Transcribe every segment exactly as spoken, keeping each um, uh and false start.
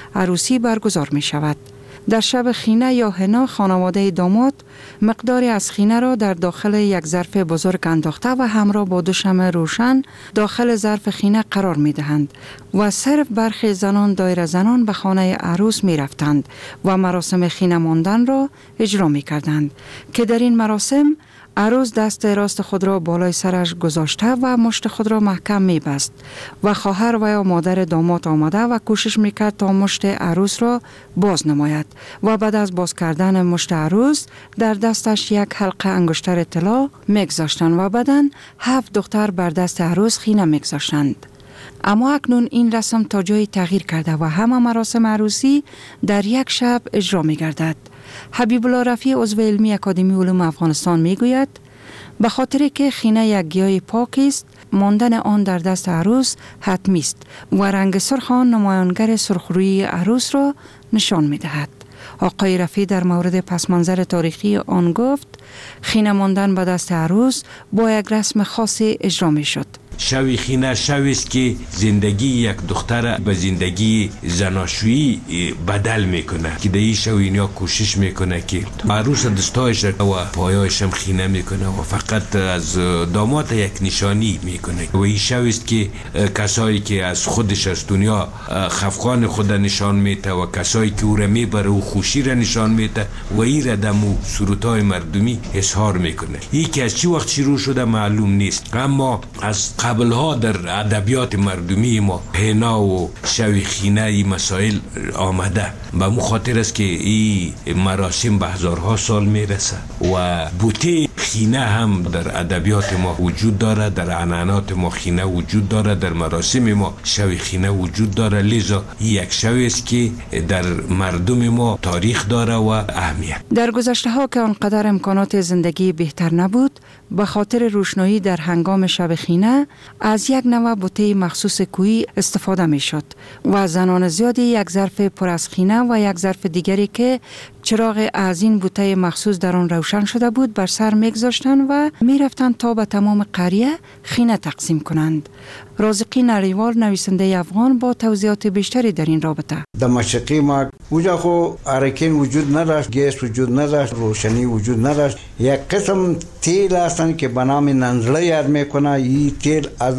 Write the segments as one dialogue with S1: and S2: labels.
S1: عروسی برگزار می شود. در شب خینه یا حنا خانواده داماد مقداری از خینه را در داخل یک ظرف بزرگ انداخته و همراه با دو شمع روشن داخل ظرف خینه قرار می دهند و صرف برخی زنان دایره زنان به خانه عروس می رفتند و مراسم خینه ماندن را اجرا می کردند که در این مراسم عروس دست راست خود را بالای سرش گذاشته و مشت خود را محکم می بست و خواهر و یا مادر داماد آمده و کوشش می کرد تا مشت عروس را باز نماید و بعد از باز کردن مشت عروس در دستش یک حلقه انگشتر طلا می گذاشتند و بعداً هفت دختر بر دست عروس خینه می گذاشتند. اما اکنون این رسم تا جایی تغییر کرده و همه مراسم عروسی در یک شب اجرا می گردد. حبیب الله رفیع عضو علمی اکادمی علوم افغانستان می گوید به خاطر که خینه یک گیاه پاک است ماندن آن در دست عروس حتمی است و رنگ سرخ آن نمایانگر سرخرویی عروس را نشان می دهد. آقای رفیع در مورد پس منظر تاریخی آن گفت خینه ماندن به دست عروس با یک رسم خاصی اجرا می شد.
S2: شوی خینه شوی است که زندگی یک دختر به زندگی زناشویی بدل میکنه که در این شو اینیا کوشش میکنه که عروس دستایش و پایایش هم خینه میکنه و فقط از داماد یک نشانی میکنه و این شو است که کسایی که از خودش از دنیا خفقان خود نشان میده و کسایی که او را میبره و خوشی را نشان میده و این را دمو سرودهای مردمی اظهار میکنه. این که از چی وقت شروع شده معلوم نیست، اما از قبل ها در ادبیات مردمی ما حنا و شوی خینه این مسائل آمده. به مو خاطر است که این مراسم به هزارها سال میرسه و بوته خینه هم در ادبیات ما وجود داره، در عنعنات ما خینه وجود داره، در مراسم ما شوی خینه وجود داره. لذا یک شوی است که در مردم ما تاریخ داره و اهمیت.
S1: در گذشته ها که آنقدر امکانات زندگی بهتر نبود، به خاطر روشنایی در هنگام شب خینه از یک نوع بوته مخصوص کوهی استفاده می شد و زنان زیادی یک ظرف پر از خینه و یک ظرف دیگری که چراغ از این بوته مخصوص در آن روشن شده بود بر سر می گذاشتند و می رفتند تا به تمام قریه خینه تقسیم کنند. رازقی نریوال نویسنده افغان با توضیحات بیشتری در این رابطه.
S3: در مشرقی ما اونجا خو ارکین وجود نداشت، گیس وجود نداشت، روشنی وجود نداشت. یک قسم تیل هستند که به نام ننزله یاد میکنه. این تیل از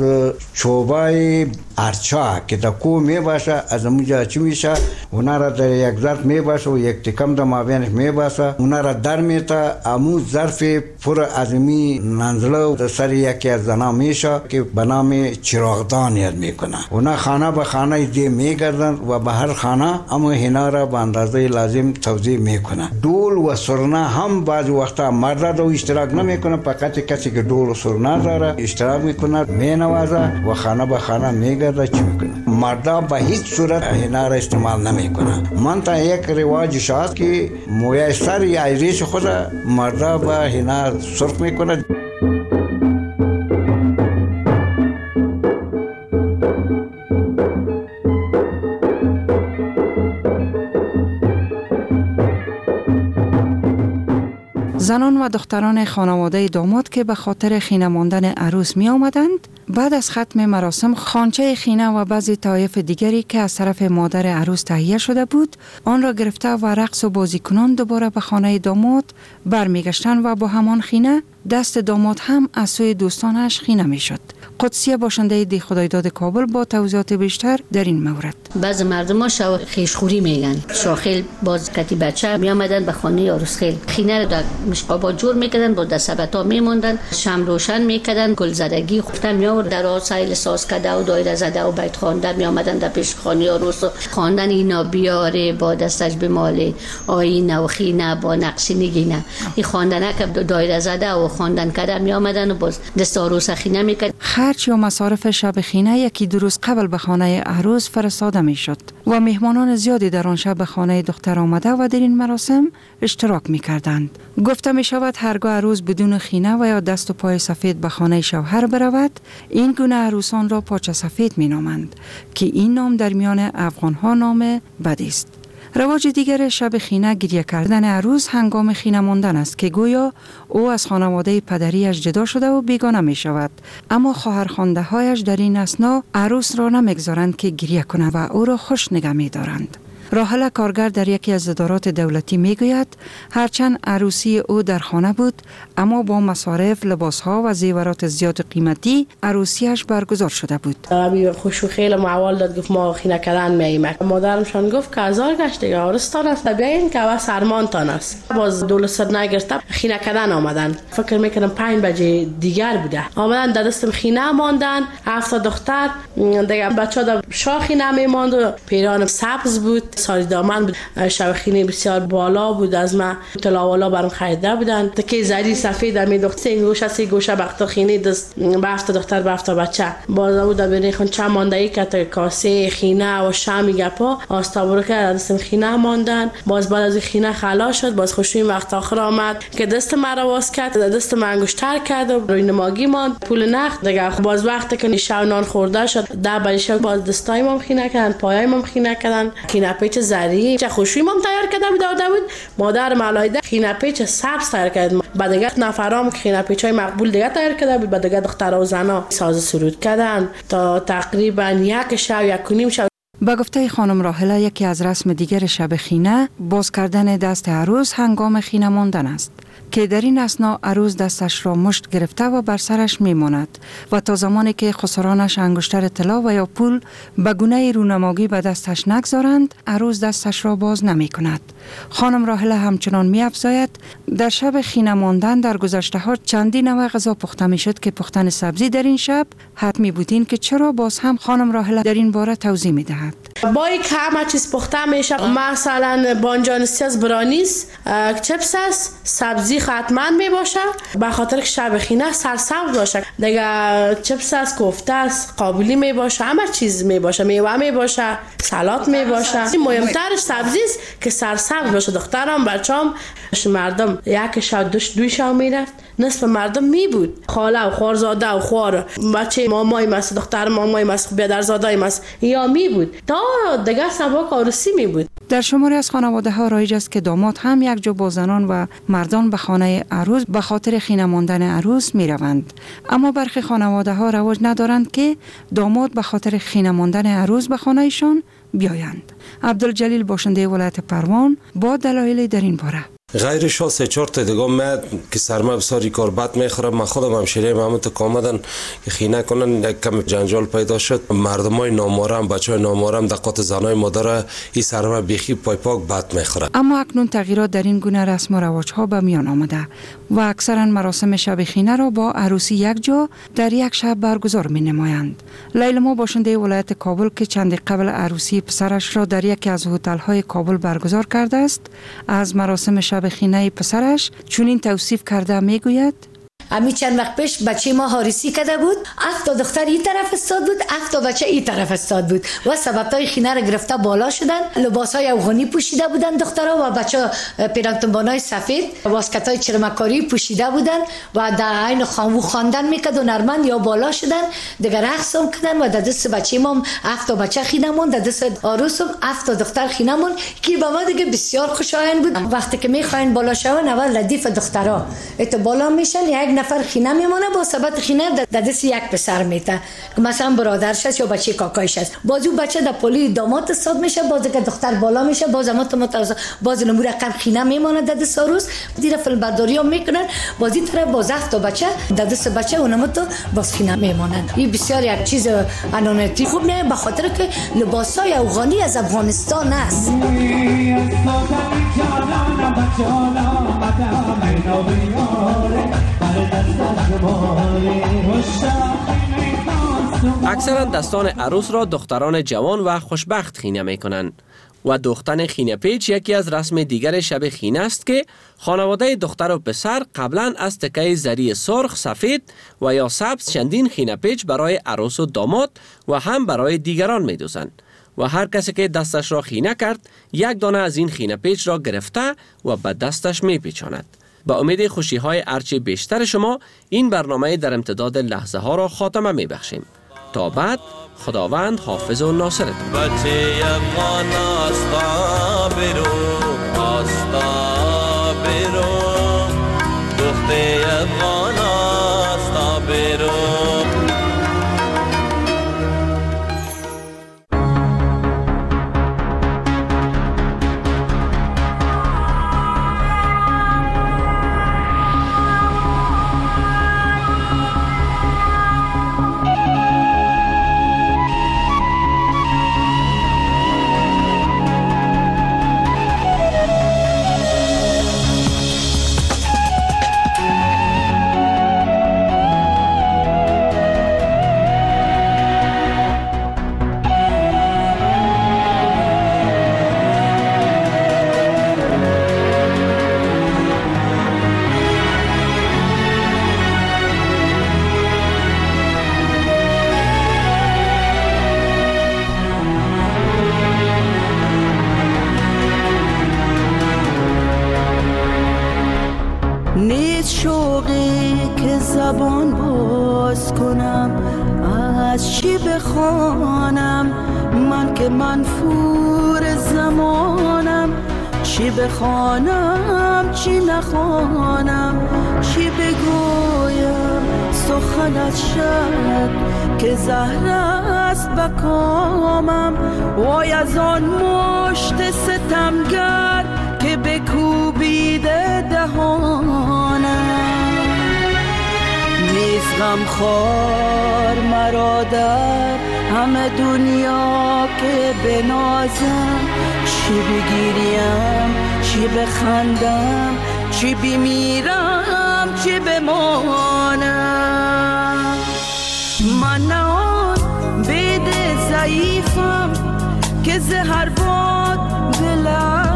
S3: چوبای ارچا که در کوه میباشه از اونجا چی میشه، اونا را در یک ظرف میباشه و یک تکم در مابینش میباسه، اونا را در میته امو ظرف پر از می ننزله در سر یکی از زنا میشه که به نام چراغدان یاد میکنه. اونا خانه به خانه دی میگردن و به هر خانه اما هنا را به اندازه لازم توزیع میکنه. دول و سرنا هم بعض وقتا مرد رو اشتراک نمیکنه، فقط کسی که دول و سرنا داره اشتراک میکنه، مینوازه و خانه به خانه میگرده چی میکنه. مردا به هیچ صورت هنا را استعمال نمیکنه. من تا یک رواج شاید که موی سر یا ریش خود مردا به هنا سرخ میکنه.
S1: زنان و دختران خانواده داماد که به خاطر خینه ماندن عروس می آمدند، بعد از ختم مراسم خوانچه خینه و بعضی طایف دیگری که از طرف مادر عروس تهیه شده بود آن را گرفته و رقص و بازیکنان دوباره به خانه داماد برمیگشتند و با همان خینه دست داماد هم از سوی دوستانش خینه می شد. قدسیه باشنده دی خدایداد کابل با توضیحات بیشتر در این مورد.
S4: بعض مردم ها شو خیشخوری میگن. شاخیل باز کتی بچه می آمدن به خانه عروس خیل خینه را در مشقابا جور میکردن، با دستبتا میموندن، شم روشن میکردن، گل زدگی خوفتن می آورد در آسایل ساز کرده و دایره زده و بیت خوانده می آمدن در پیش خانه عروس خواندن اینا بیاره با دستش بماله آینه و خینه با نقش نگینه. این خواندن که دایره زده و خواندن کرده می آمدن و باز دست عروس خینه میکرد.
S1: خرچ یا مصارف شب خینه یکی دو روز قبل به خانه عروس فرستاده می شد و مهمانان زیادی در آن شب به خانه دختر آمده و در این مراسم اشتراک می کردند. گفته می شود هرگاه عروس بدون خینه و یا دست و پای سفید به خانه شوهر برود، این گونه عروسان را پاچه سفید می نامند که این نام در میان افغان ها نام بدی است. رواج دیگر شب خینه گریه کردن عروس هنگام خینه ماندن است که گویا او از خانواده پدریش جدا شده و بیگانه می شود، اما خواهرخوانده هایش در این اثنا عروس را نمیگذارند که گریه کنه و او را خوش نگه می دارند. راحله کارگر در یکی از ادارات دولتی میگوید هرچند عروسی او در خانه بود اما با مصارف، لباسها و زیورات زیاد قیمتی عروسیش برگزار شده بود.
S5: ابی خوشو خیلی معول داد، گفت ما خینه کردن میایم. مادرمشان گفت که هزار گشت دیگه عروستان است، بیاین که واس سرمانتان است. باز دولت سر نگرفت، خینه کردن آمدن. فکر میکنم پنج بجه دیگر بوده. آمدن در دستم خینه ماندن، هفت دختر دیگه بچه‌ها در شاخی نمیماند و پیرانم سبز بود، ساری دامن بود، شبخینه بسیار بالا بود، از ما تلاوالا برام خریده بودن. تکی زری سفید می دختر این گوشه سی گوشه بخت خینه دست به هفت دختر به هفت بچه. باز بود ببین خون چه ماندایی که تا کاسه خینه و شامی گپا آستابرو که دستم خینه ماندن. باز بعد از خینه خلاص شد، باز خوشی وقت آخر آمد که دست مرا واس کرد، دست من انگشتر کرد و روی نماگی ماند پول نقد دیگه. باز وقتی که شب نان خورده شد ده بجه باز دستای مام خینه کردن، پایای مام خینه کردن، خینه پیچ زری چه خوشی مام تیار کرده بود داده بود. مادر ملایده خینه پیچ سبز تیار کرد. بعد دیگه نفرام خینه پیچای مقبول دیگه تیار کرده بود. بعد دیگه دخترها و زنا ساز سرود کردن تا تقریبا یک شب یک و نیم شب.
S1: با گفته خانم راحله یکی از رسم دیگر شب خینه باز کردن دست عروس هنگام خینه ماندن است که در این اثنا عروس دستش را مشت گرفته و بر سرش میماند و تا زمانی که خسرانش انگشتر طلا و یا پول به گونه رونمایی به دستش نگذارند عروس دستش را باز نمی کند. خانم راحله همچنان می افزاید در شب خینه ماندن در گذشته ها چندین نوع غذا پخته می شد که پختن سبزی در این شب حتمی بودین که چرا باز هم خانم راحله در این باره توضیح می دهد.
S5: با این که همه چیز پخته میشه، مثلا بانجانستی از برانیس، چپس است، سبزی حتما می باشه به خاطر که شب خینه سرسبز باشه دیگه. چپس است، کوفته است، قابلی می باشه، همه چیز می باشه، میوه می باشه، سالاد می باشه. مهمترش سبزی است که سرسبز باشه. دخترام بچه‌ام مردم یک شب دوش دوی شب میرفت، نصف مردم می بود، خاله و خوارزاده و خوار بچه مامای ماست، دختر مامای ماست، بیادرزاده ماست یا می بود تا دیگه سباک عروسی می بود.
S1: در شماری از خانواده ها رایج است که داماد هم یک جو با زنان و مردان به خانه عروس به خاطر خینه ماندن عروس می روند. اما برخی خانواده ها رواج ندارند که داماد به خاطر خینه ماندن عروس به خانهشان بیایند. عبدالجلیل باشنده ولایت پروان با دلایل در این باره.
S6: غیرش ها سه چهار تا دیگه من که سرما بساری کار بد میخورم. من خودم همشیره محمد که آمدن که خینه کنن کم جنجال پیدا شد. مردمای نامارم، بچهای نامارم دقات زنای مادر این سرما بیخی پای پاک بد میخوره.
S1: اما اکنون تغییرات در این گونه رسم و رواج ها به میان آمده و اکثرا مراسم شب خینه را با عروسی یک جا در یک شب برگزار می نمایند. لیلا باشنده ولایت کابل که چند قبل عروسی پسرش را در یکی از هتل های کابل برگزار کرده است، از مراسم شب خینه پسرش چنین توصیف کرده میگوید:
S7: امی چند وقت پیش بچه ما حارسی کرده بود، هفت تا دختر این طرف استاد بود، هفت تا بچه این طرف استاد بود و سبدهای خینه را گرفته بالا شدن، لباسهای افغانی پوشیده بودن دخترها و بچه پیرانتنبانای سفید، واسکتای چرمکاری پوشیده بودن و در عین خامو خواندن میکرد و نرمن یا بالا شدن دیگه رقص هم کردن و در دست بچه ما هفت تا بچه خینه مون، در دست عروس هم هفت تا دختر خینه مون که به ما دیگه بسیار خوشایند بود. وقتی که میخواین بالا شون اول ردیف دخترها ات بالا میشن، یک نفر خینه میمونه با سبد خینه در دست یک پسر میته که مثلا برادرش است یا بچه کاکایش است. باز اون بچه در پلی داماد استاد میشه، باز که دختر بالا میشه، باز امات متوسط باز نمور رقم خینه میمونه در دست عروس. دیر فیلم برداری ها میکنن، باز این طرف باز هفت تا بچه در دست بچه اونم تو باز خینه میمونن. این بسیار یک چیز انانتی خوب نه، به خاطر که لباسای افغانی از افغانستان است.
S8: اکثرا دستان عروس را دختران جوان و خوشبخت خینه می کنند و دوختن خینه پیچ یکی از رسم دیگر شب خینه است که خانواده دختر و پسر قبلا از تکه زری سرخ، سفید و یا سبز چندین خینه پیچ برای عروس و داماد و هم برای دیگران می دوزند و هر کسی که دستش را خینه کرد یک دانه از این خینه پیچ را گرفته و به دستش می پیچاند. با امید خوشی های ارچه بیشتر شما این برنامه در امتداد لحظه ها را خاتمه می بخشیم. تا بعد خداوند حافظ و ناصرتون.
S9: بچه افغان آستا برو، آستا برو، دخته افغان آستا برو.
S10: شوقی که زبان باز کنم، از چی بخوانم من که منفور زمانم، چی بخوانم چی نخوانم، چی بگویم سخنت شد که زهر است بکامم، وای از آن مشت ستمگر که بکوبیده دهانم. نیز غمخوار مرا در همه دنیا که بنازم، چی بگیریم چی بخندم، چی بمیرم چی بمانم. من نه آن بید ضعیفم که زهر باد دلم